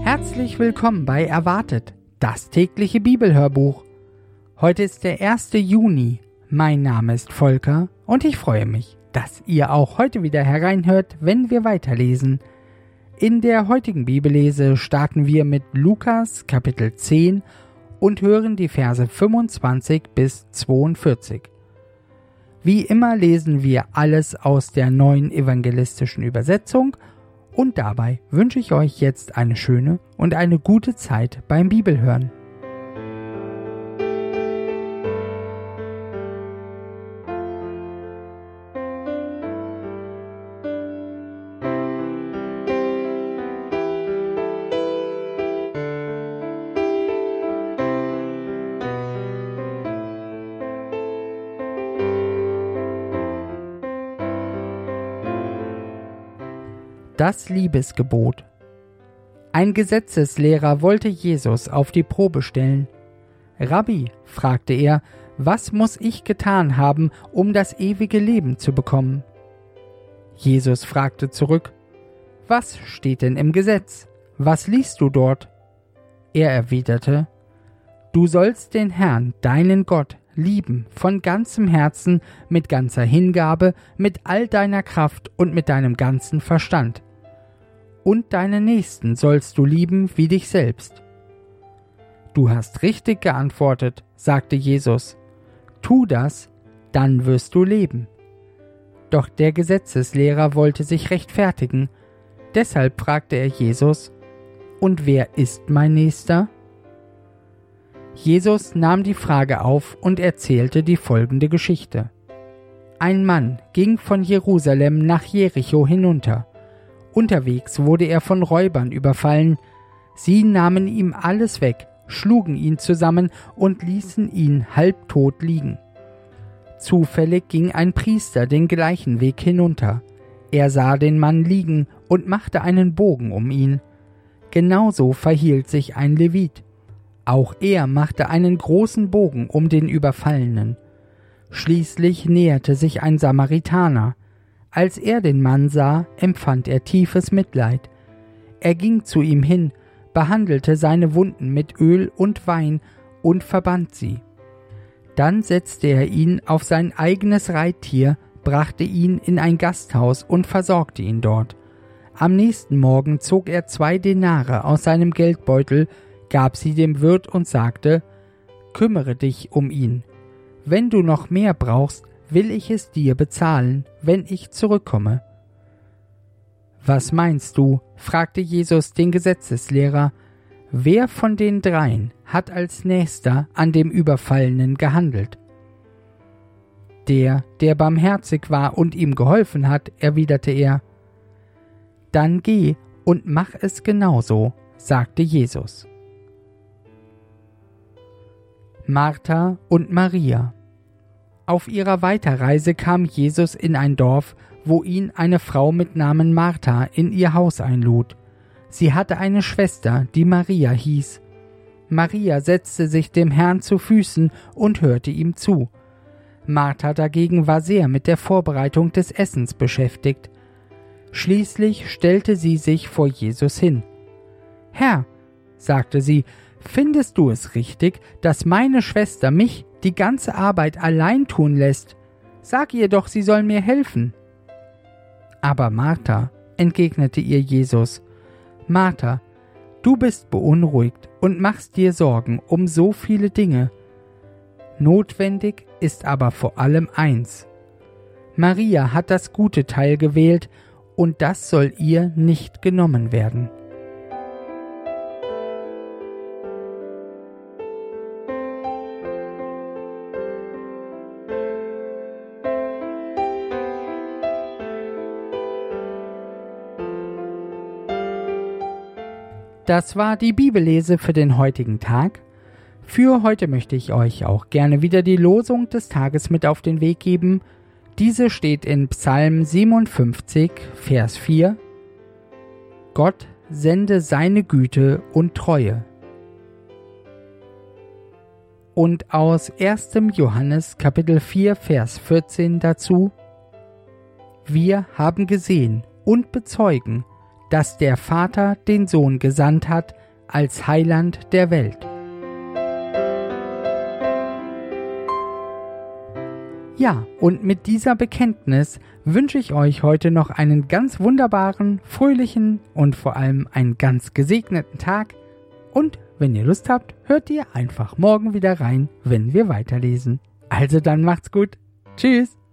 Herzlich willkommen bei Erwartet, das tägliche Bibelhörbuch. Heute ist der 1. Juni. Mein Name ist Volker und ich freue mich, dass ihr auch heute wieder hereinhört, wenn wir weiterlesen. In der heutigen Bibellese starten wir mit Lukas Kapitel 10 und hören die Verse 25 bis 42. Wie immer lesen wir alles aus der neuen evangelistischen Übersetzung und dabei wünsche ich euch jetzt eine schöne und eine gute Zeit beim Bibelhören. Das Liebesgebot. Ein Gesetzeslehrer wollte Jesus auf die Probe stellen. Rabbi, fragte er, was muss ich getan haben, um das ewige Leben zu bekommen? Jesus fragte zurück, was steht denn im Gesetz? Was liest du dort? Er erwiderte, du sollst den Herrn, deinen Gott, lieben von ganzem Herzen, mit ganzer Hingabe, mit all deiner Kraft und mit deinem ganzen Verstand. Und deinen Nächsten sollst du lieben wie dich selbst. Du hast richtig geantwortet, sagte Jesus. Tu das, dann wirst du leben. Doch der Gesetzeslehrer wollte sich rechtfertigen. Deshalb fragte er Jesus, und wer ist mein Nächster? Jesus nahm die Frage auf und erzählte die folgende Geschichte. Ein Mann ging von Jerusalem nach Jericho hinunter. Unterwegs wurde er von Räubern überfallen. Sie nahmen ihm alles weg, schlugen ihn zusammen und ließen ihn halbtot liegen. Zufällig ging ein Priester den gleichen Weg hinunter. Er sah den Mann liegen und machte einen Bogen um ihn. Genauso verhielt sich ein Levit. Auch er machte einen großen Bogen um den Überfallenen. Schließlich näherte sich ein Samaritaner. Als er den Mann sah, empfand er tiefes Mitleid. Er ging zu ihm hin, behandelte seine Wunden mit Öl und Wein und verband sie. Dann setzte er ihn auf sein eigenes Reittier, brachte ihn in ein Gasthaus und versorgte ihn dort. Am nächsten Morgen zog er 2 Denare aus seinem Geldbeutel, gab sie dem Wirt und sagte, kümmere dich um ihn. Wenn du noch mehr brauchst, will ich es dir bezahlen, wenn ich zurückkomme. Was meinst du? Fragte Jesus den Gesetzeslehrer. Wer von den 3 hat als Nächster an dem Überfallenen gehandelt? Der barmherzig war und ihm geholfen hat, erwiderte er. Dann geh und mach es genauso, sagte Jesus. Martha und Maria. Auf ihrer Weiterreise kam Jesus in ein Dorf, wo ihn eine Frau mit Namen Martha in ihr Haus einlud. Sie hatte eine Schwester, die Maria hieß. Maria setzte sich dem Herrn zu Füßen und hörte ihm zu. Martha dagegen war sehr mit der Vorbereitung des Essens beschäftigt. Schließlich stellte sie sich vor Jesus hin. Herr, sagte sie, findest du es richtig, dass meine Schwester mich die ganze Arbeit allein tun lässt? Sag ihr doch, sie soll mir helfen. Aber Martha, entgegnete ihr Jesus, Martha, du bist beunruhigt und machst dir Sorgen um so viele Dinge. Notwendig ist aber vor allem eins. Maria hat das gute Teil gewählt, und das soll ihr nicht genommen werden. Das war die Bibellese für den heutigen Tag. Für heute möchte ich euch auch gerne wieder die Losung des Tages mit auf den Weg geben. Diese steht in Psalm 57, Vers 4. Gott sende seine Güte und Treue. Und aus 1. Johannes Kapitel 4, Vers 14 dazu: Wir haben gesehen und bezeugen, dass der Vater den Sohn gesandt hat als Heiland der Welt. Ja, und mit dieser Bekenntnis wünsche ich euch heute noch einen ganz wunderbaren, fröhlichen und vor allem einen ganz gesegneten Tag. Und wenn ihr Lust habt, hört ihr einfach morgen wieder rein, wenn wir weiterlesen. Also dann macht's gut. Tschüss.